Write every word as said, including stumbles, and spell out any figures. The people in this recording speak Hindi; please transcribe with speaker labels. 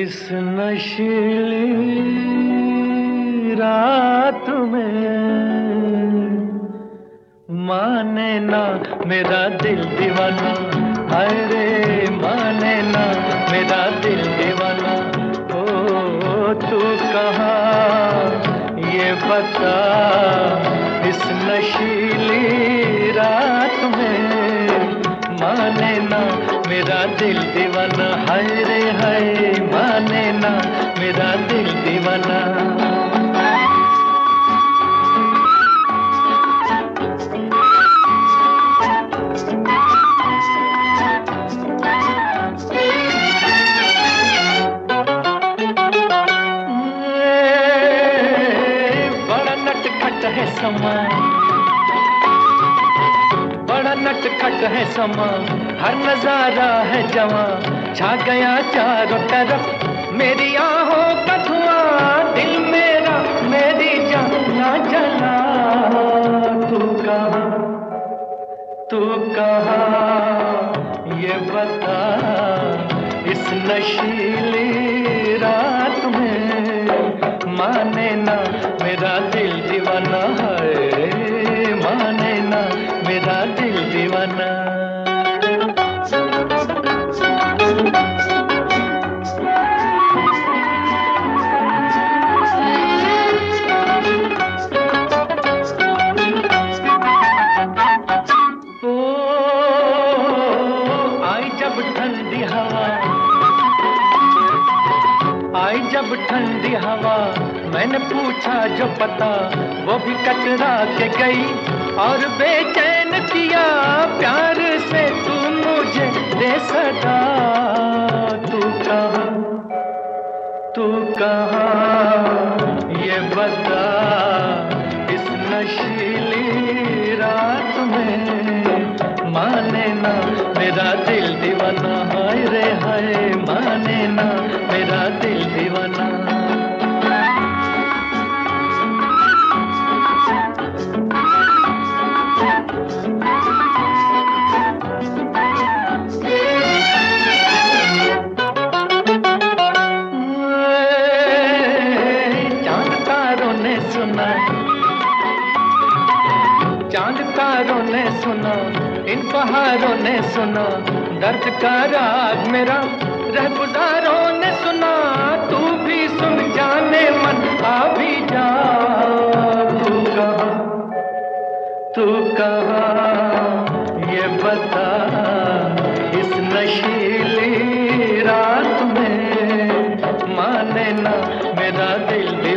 Speaker 1: इस नशीली रात में माने ना मेरा दिल दीवाना, हाय रे माने ना मेरा दिल दीवाना। ओ तू कहाँ ये बता, इस नशीली रात में माने ना मेरा दिल दीवाना, हाय रे हाय माने ना मेरा दिल दीवाना। बड़ा नटखट है समा, बड़ा नटखट है समा, हर नजारा है जवां, छा गया चारों तरफ मेरी आहों का धुआं। दिल मेरा मेरी जान ना जला, तू कहाँ तू कहाँ ये बता, इस नशीली रात में माने ना मेरा दिल दीवाना, है माने ना मेरा दिल दीवाना। ओ आई जब ठंडी हवा, आई जब ठंडी हवा, मैंने पूछा जो पता, वो भी कचरा के गई और बेचैन किया प्यार से तू मुझे दे सदा। तू कहाँ तू कहाँ ये बता, इस नशीली रात में माने ना मेरा दिल दीवाना, हाय रे हाय माने ना मेरा दिल दीवाना। चांद तारों ने सुना, इन पहाड़ों ने सुना, दर्द का राग मेरा रहगुजारों ने सुना। तू भी सुन जाने मन आ भी जा, तू कहाँ तू कहाँ ये बता, इस नशीली रात में माने ना मेरा दिल